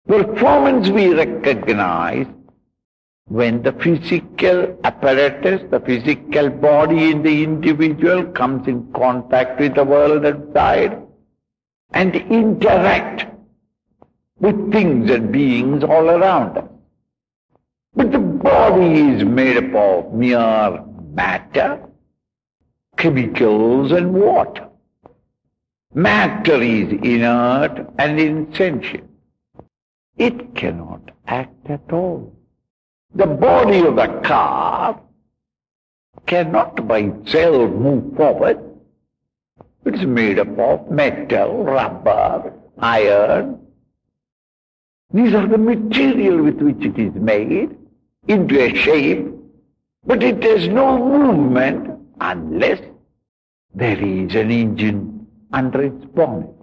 Performance we recognize when the physical apparatus, the physical body in the individual comes in contact with the world outside and interact with things and beings all around us. But the body is made up of mere matter, chemicals and water. Matter is inert and insentient. It cannot act at all. The body of a car cannot by itself move forward. It's made up of metal, rubber, iron. These are the material with which it is made into a shape, but it has no movement unless there is an engine under its bonnet.